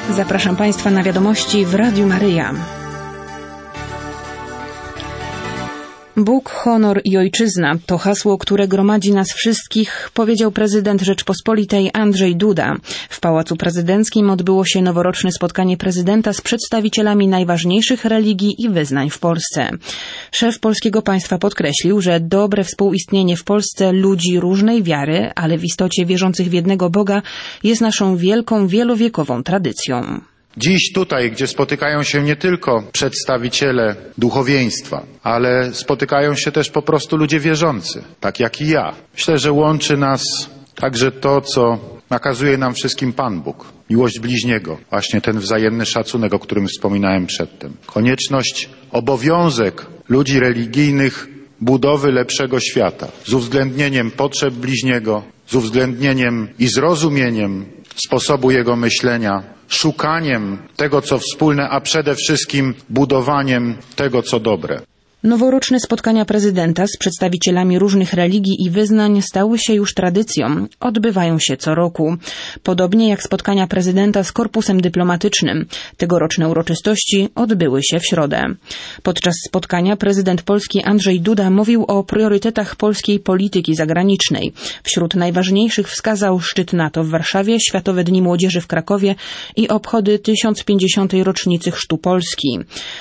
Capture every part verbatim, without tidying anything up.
Zapraszam Państwa na wiadomości w Radiu Maryja. Bóg, honor i ojczyzna to hasło, które gromadzi nas wszystkich, powiedział prezydent Rzeczpospolitej Andrzej Duda. W Pałacu Prezydenckim odbyło się noworoczne spotkanie prezydenta z przedstawicielami najważniejszych religii i wyznań w Polsce. Szef polskiego państwa podkreślił, że dobre współistnienie w Polsce ludzi różnej wiary, ale w istocie wierzących w jednego Boga, jest naszą wielką, wielowiekową tradycją. Dziś tutaj, gdzie spotykają się nie tylko przedstawiciele duchowieństwa, ale spotykają się też po prostu ludzie wierzący, tak jak i ja. Myślę, że łączy nas także to, co nakazuje nam wszystkim Pan Bóg. Miłość bliźniego, właśnie ten wzajemny szacunek, o którym wspominałem przedtem. Konieczność, obowiązek ludzi religijnych budowy lepszego świata z uwzględnieniem potrzeb bliźniego, z uwzględnieniem i zrozumieniem sposobu jego myślenia, szukaniem tego, co wspólne, a przede wszystkim budowaniem tego, co dobre. Noworoczne spotkania prezydenta z przedstawicielami różnych religii i wyznań stały się już tradycją. Odbywają się co roku. Podobnie jak spotkania prezydenta z korpusem dyplomatycznym. Tegoroczne uroczystości odbyły się w środę. Podczas spotkania prezydent Polski Andrzej Duda mówił o priorytetach polskiej polityki zagranicznej. Wśród najważniejszych wskazał szczyt NATO w Warszawie, Światowe Dni Młodzieży w Krakowie i obchody tysiąc pięćdziesiątej rocznicy chrztu Polski.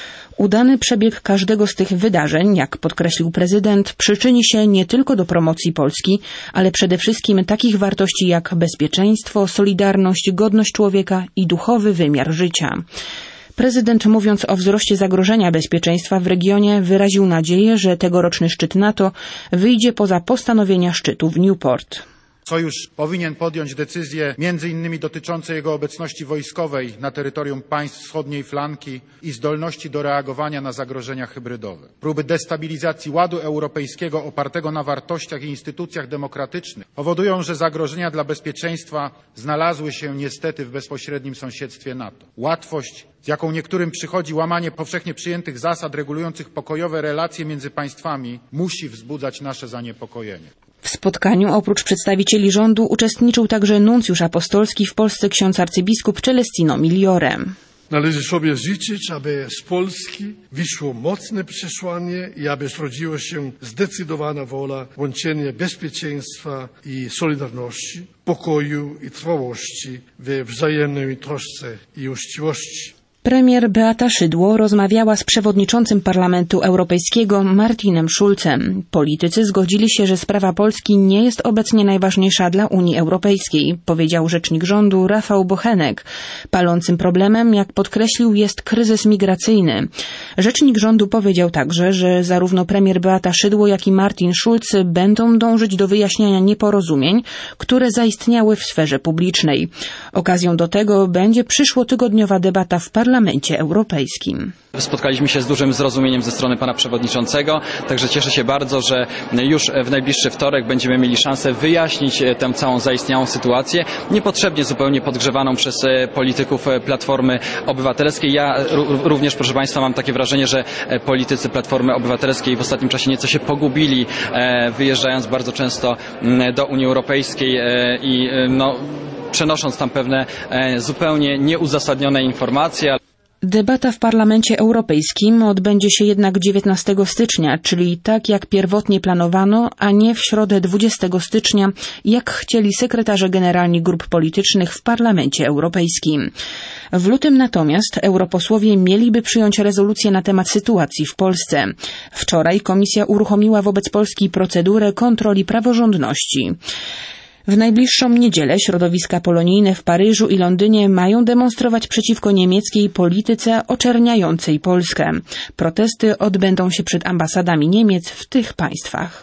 Udany przebieg każdego z tych wydarzeń, jak podkreślił prezydent, przyczyni się nie tylko do promocji Polski, ale przede wszystkim takich wartości jak bezpieczeństwo, solidarność, godność człowieka i duchowy wymiar życia. Prezydent, mówiąc o wzroście zagrożenia bezpieczeństwa w regionie, wyraził nadzieję, że tegoroczny szczyt NATO wyjdzie poza postanowienia szczytu w Newport. Sojusz powinien podjąć decyzje między innymi dotyczące jego obecności wojskowej na terytorium państw wschodniej flanki i zdolności do reagowania na zagrożenia hybrydowe. Próby destabilizacji ładu europejskiego opartego na wartościach i instytucjach demokratycznych powodują, że zagrożenia dla bezpieczeństwa znalazły się niestety w bezpośrednim sąsiedztwie NATO. Łatwość, z jaką niektórym przychodzi łamanie powszechnie przyjętych zasad regulujących pokojowe relacje między państwami, musi wzbudzać nasze zaniepokojenie. W spotkaniu oprócz przedstawicieli rządu uczestniczył także nuncjusz apostolski w Polsce ksiądz arcybiskup Celestino Migliore. Należy sobie życzyć, aby z Polski wyszło mocne przesłanie i aby zrodziła się zdecydowana wola łączenia bezpieczeństwa i solidarności, pokoju i trwałości we wzajemnej trosce i uczciwości. Premier Beata Szydło rozmawiała z przewodniczącym Parlamentu Europejskiego Martinem Schulzem. Politycy zgodzili się, że sprawa Polski nie jest obecnie najważniejsza dla Unii Europejskiej, powiedział rzecznik rządu Rafał Bochenek. Palącym problemem, jak podkreślił, jest kryzys migracyjny. Rzecznik rządu powiedział także, że zarówno premier Beata Szydło, jak i Martin Schulz będą dążyć do wyjaśniania nieporozumień, które zaistniały w sferze publicznej. Okazją do tego będzie przyszłotygodniowa debata w Parlamencie Parlamencie Europejskim. Spotkaliśmy się z dużym zrozumieniem ze strony pana przewodniczącego, także cieszę się bardzo, że już w najbliższy wtorek będziemy mieli szansę wyjaśnić tę całą zaistniałą sytuację, niepotrzebnie zupełnie podgrzewaną przez polityków Platformy Obywatelskiej. Ja również, proszę państwa, mam takie wrażenie, że politycy Platformy Obywatelskiej w ostatnim czasie nieco się pogubili, wyjeżdżając bardzo często do Unii Europejskiej i no, przenosząc tam pewne zupełnie nieuzasadnione informacje. Debata w Parlamencie Europejskim odbędzie się jednak dziewiętnastego stycznia, czyli tak jak pierwotnie planowano, a nie w środę dwudziestego stycznia, jak chcieli sekretarze generalni grup politycznych w Parlamencie Europejskim. W lutym natomiast europosłowie mieliby przyjąć rezolucję na temat sytuacji w Polsce. Wczoraj Komisja uruchomiła wobec Polski procedurę kontroli praworządności. W najbliższą niedzielę środowiska polonijne w Paryżu i Londynie mają demonstrować przeciwko niemieckiej polityce oczerniającej Polskę. Protesty odbędą się przed ambasadami Niemiec w tych państwach.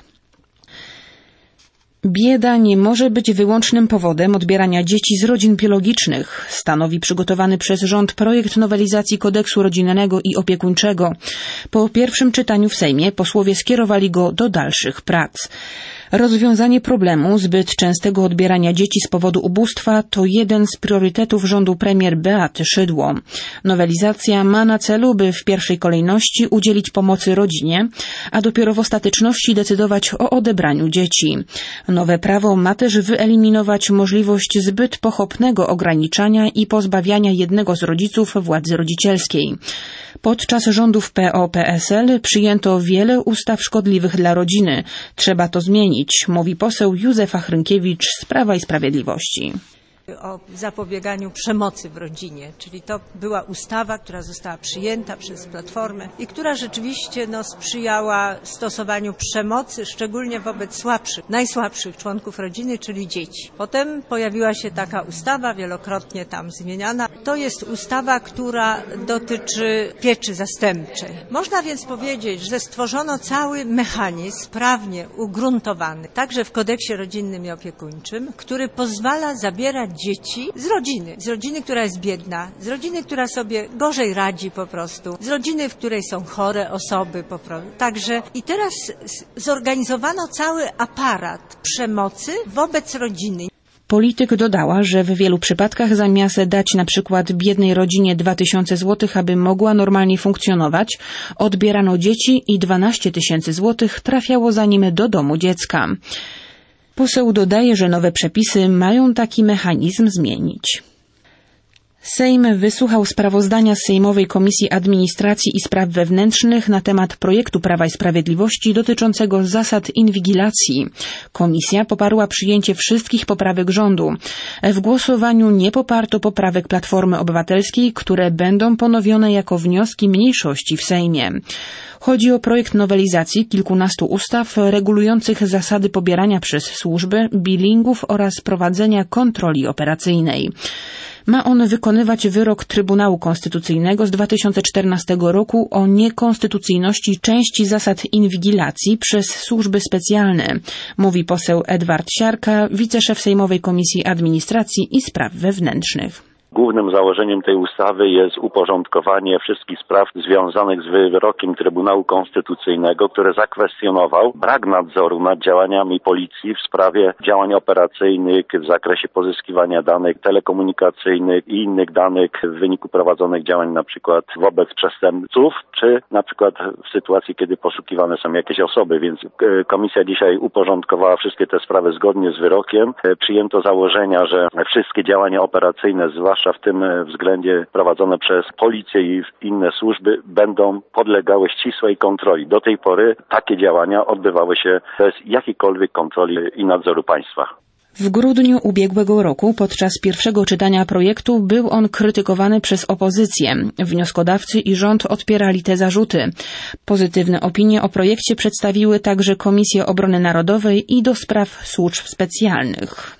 Bieda nie może być wyłącznym powodem odbierania dzieci z rodzin biologicznych, stanowi przygotowany przez rząd projekt nowelizacji kodeksu rodzinnego i opiekuńczego. Po pierwszym czytaniu w Sejmie posłowie skierowali go do dalszych prac. Rozwiązanie problemu zbyt częstego odbierania dzieci z powodu ubóstwa to jeden z priorytetów rządu premier Beaty Szydło. Nowelizacja ma na celu, by w pierwszej kolejności udzielić pomocy rodzinie, a dopiero w ostateczności decydować o odebraniu dzieci. Nowe prawo ma też wyeliminować możliwość zbyt pochopnego ograniczania i pozbawiania jednego z rodziców władzy rodzicielskiej. Podczas rządów P O P S L przyjęto wiele ustaw szkodliwych dla rodziny. Trzeba to zmienić, mówi poseł Józefa Hrynkiewicz z Prawa i Sprawiedliwości. O zapobieganiu przemocy w rodzinie, czyli to była ustawa, która została przyjęta przez Platformę i która rzeczywiście no, sprzyjała stosowaniu przemocy, szczególnie wobec słabszych, najsłabszych członków rodziny, czyli dzieci. Potem pojawiła się taka ustawa, wielokrotnie tam zmieniana. To jest ustawa, która dotyczy pieczy zastępczej. Można więc powiedzieć, że stworzono cały mechanizm prawnie ugruntowany, także w kodeksie rodzinnym i opiekuńczym, który pozwala zabierać dzieci z rodziny, z rodziny, która jest biedna, z rodziny, która sobie gorzej radzi po prostu, z rodziny, w której są chore osoby po prostu. Także i teraz zorganizowano cały aparat przemocy wobec rodziny. Polityk dodała, że w wielu przypadkach zamiast dać na przykład biednej rodzinie dwa tysiące złotych, aby mogła normalnie funkcjonować, odbierano dzieci i dwanaście tysięcy złotych trafiało za nim do domu dziecka. Poseł dodaje, że nowe przepisy mają taki mechanizm zmienić. Sejm wysłuchał sprawozdania z Sejmowej Komisji Administracji i Spraw Wewnętrznych na temat projektu Prawa i Sprawiedliwości dotyczącego zasad inwigilacji. Komisja poparła przyjęcie wszystkich poprawek rządu. W głosowaniu nie poparto poprawek Platformy Obywatelskiej, które będą ponowione jako wnioski mniejszości w Sejmie. Chodzi o projekt nowelizacji kilkunastu ustaw regulujących zasady pobierania przez służby, billingów oraz prowadzenia kontroli operacyjnej. Ma on wykonywać wyrok Trybunału Konstytucyjnego z dwa tysiące czternastego roku o niekonstytucyjności części zasad inwigilacji przez służby specjalne, mówi poseł Edward Siarka, wiceszef Sejmowej Komisji Administracji i Spraw Wewnętrznych. Głównym założeniem tej ustawy jest uporządkowanie wszystkich spraw związanych z wyrokiem Trybunału Konstytucyjnego, który zakwestionował brak nadzoru nad działaniami policji w sprawie działań operacyjnych w zakresie pozyskiwania danych telekomunikacyjnych i innych danych w wyniku prowadzonych działań na przykład wobec przestępców, czy na przykład w sytuacji, kiedy poszukiwane są jakieś osoby. Więc komisja dzisiaj uporządkowała wszystkie te sprawy zgodnie z wyrokiem. Przyjęto założenia, że wszystkie działania operacyjne, zwłaszcza w tym względzie prowadzone przez policję i inne służby, będą podlegały ścisłej kontroli. Do tej pory takie działania odbywały się bez jakiejkolwiek kontroli i nadzoru państwa. W grudniu ubiegłego roku podczas pierwszego czytania projektu był on krytykowany przez opozycję. Wnioskodawcy i rząd odpierali te zarzuty. Pozytywne opinie o projekcie przedstawiły także Komisje Obrony Narodowej i do spraw służb specjalnych.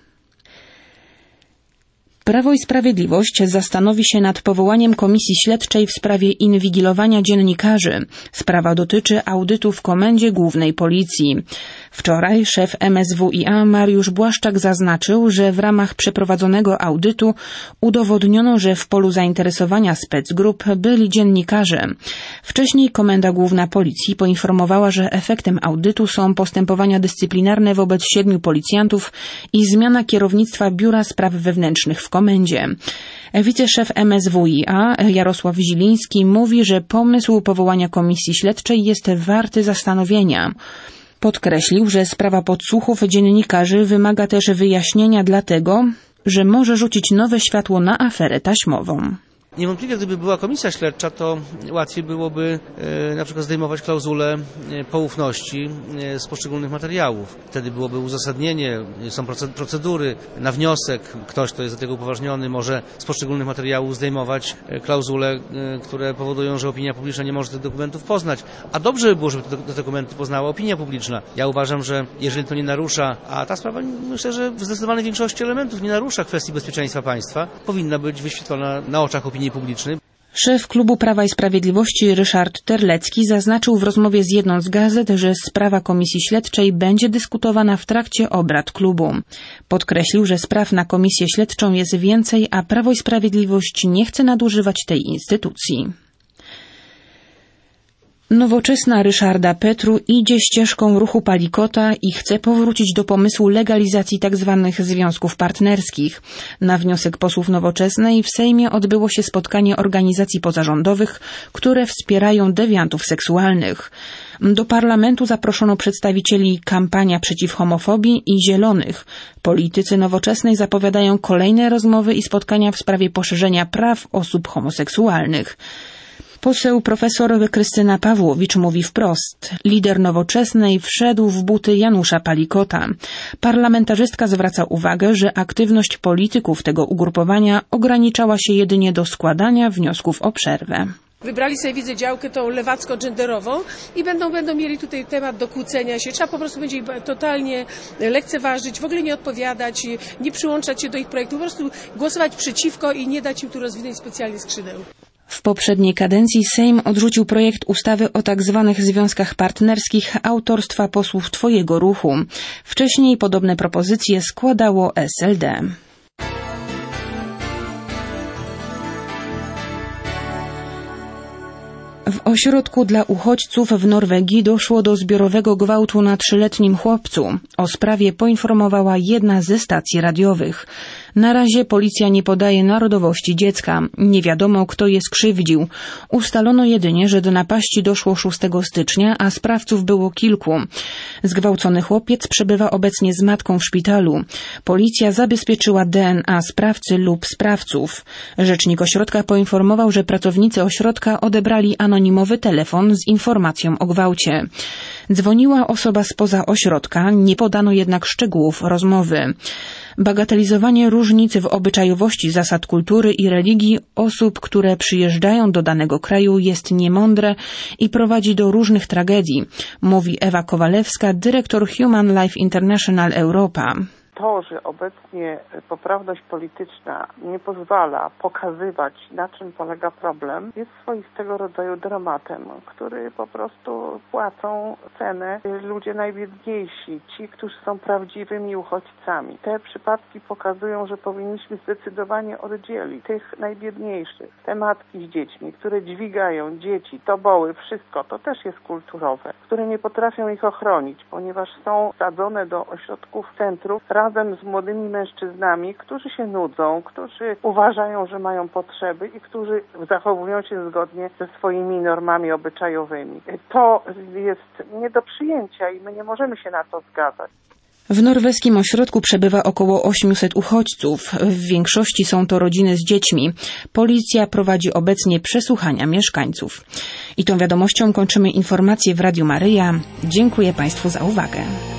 Prawo i Sprawiedliwość zastanowi się nad powołaniem komisji śledczej w sprawie inwigilowania dziennikarzy. Sprawa dotyczy audytu w Komendzie Głównej Policji. Wczoraj szef M S W i A Mariusz Błaszczak zaznaczył, że w ramach przeprowadzonego audytu udowodniono, że w polu zainteresowania specgrup byli dziennikarze. Wcześniej Komenda Główna Policji poinformowała, że efektem audytu są postępowania dyscyplinarne wobec siedmiu policjantów i zmiana kierownictwa Biura Spraw Wewnętrznych w Komendzie. Wiceszef M S W i A Jarosław Ziliński mówi, że pomysł powołania komisji śledczej jest warty zastanowienia. Podkreślił, że sprawa podsłuchów dziennikarzy wymaga też wyjaśnienia dlatego, że może rzucić nowe światło na aferę taśmową. Niewątpliwie, gdyby była komisja śledcza, to łatwiej byłoby e, na przykład zdejmować klauzulę e, poufności e, z poszczególnych materiałów. Wtedy byłoby uzasadnienie, są procedury. Na wniosek ktoś, kto jest do tego upoważniony, może z poszczególnych materiałów zdejmować e, klauzule, e, które powodują, że opinia publiczna nie może tych dokumentów poznać. A dobrze by było, żeby te, te dokumenty poznała opinia publiczna. Ja uważam, że jeżeli to nie narusza, a ta sprawa myślę, że w zdecydowanej większości elementów nie narusza kwestii bezpieczeństwa państwa, powinna być wyświetlona na oczach opinii publicznej. Szef Klubu Prawa i Sprawiedliwości Ryszard Terlecki zaznaczył w rozmowie z jedną z gazet, że sprawa komisji śledczej będzie dyskutowana w trakcie obrad klubu. Podkreślił, że spraw na komisję śledczą jest więcej, a Prawo i Sprawiedliwość nie chce nadużywać tej instytucji. Nowoczesna Ryszarda Petru idzie ścieżką ruchu Palikota i chce powrócić do pomysłu legalizacji tzw. związków partnerskich. Na wniosek posłów Nowoczesnej w Sejmie odbyło się spotkanie organizacji pozarządowych, które wspierają dewiantów seksualnych. Do parlamentu zaproszono przedstawicieli Kampania Przeciw Homofobii i Zielonych. Politycy Nowoczesnej zapowiadają kolejne rozmowy i spotkania w sprawie poszerzenia praw osób homoseksualnych. Poseł profesor Krystyna Pawłowicz mówi wprost. Lider Nowoczesnej wszedł w buty Janusza Palikota. Parlamentarzystka zwraca uwagę, że aktywność polityków tego ugrupowania ograniczała się jedynie do składania wniosków o przerwę. Wybrali sobie, widzę, działkę tą lewacko-genderową i będą, będą mieli tutaj temat do kłócenia się. Trzeba po prostu będzie ich totalnie lekceważyć, w ogóle nie odpowiadać, nie przyłączać się do ich projektu, po prostu głosować przeciwko i nie dać im tu rozwinąć specjalnie skrzydeł. W poprzedniej kadencji Sejm odrzucił projekt ustawy o tzw. związkach partnerskich autorstwa posłów Twojego ruchu. Wcześniej podobne propozycje składało S L D. W ośrodku dla uchodźców w Norwegii doszło do zbiorowego gwałtu na trzyletnim chłopcu. O sprawie poinformowała jedna ze stacji radiowych. Na razie policja nie podaje narodowości dziecka. Nie wiadomo, kto je skrzywdził. Ustalono jedynie, że do napaści doszło szóstego stycznia, a sprawców było kilku. Zgwałcony chłopiec przebywa obecnie z matką w szpitalu. Policja zabezpieczyła D N A sprawcy lub sprawców. Rzecznik ośrodka poinformował, że pracownicy ośrodka odebrali anonimowy telefon z informacją o gwałcie. Dzwoniła osoba spoza ośrodka, nie podano jednak szczegółów rozmowy. Bagatelizowanie różnic w obyczajowości zasad kultury i religii osób, które przyjeżdżają do danego kraju, jest niemądre i prowadzi do różnych tragedii, mówi Ewa Kowalewska, dyrektor Human Life International Europa. To, że obecnie poprawność polityczna nie pozwala pokazywać, na czym polega problem, jest swoistego rodzaju dramatem, który po prostu płacą cenę ludzie najbiedniejsi, ci, którzy są prawdziwymi uchodźcami. Te przypadki pokazują, że powinniśmy zdecydowanie oddzielić tych najbiedniejszych, te matki z dziećmi, które dźwigają dzieci, toboły, wszystko, to też jest kulturowe, które nie potrafią ich ochronić, ponieważ są sadzone do ośrodków, centrów, razem z młodymi mężczyznami, którzy się nudzą, którzy uważają, że mają potrzeby i którzy zachowują się zgodnie ze swoimi normami obyczajowymi. To jest nie do przyjęcia i my nie możemy się na to zgadzać. W norweskim ośrodku przebywa około osiemset uchodźców. W większości są to rodziny z dziećmi. Policja prowadzi obecnie przesłuchania mieszkańców. I tą wiadomością kończymy informacje w Radiu Maryja. Dziękuję Państwu za uwagę.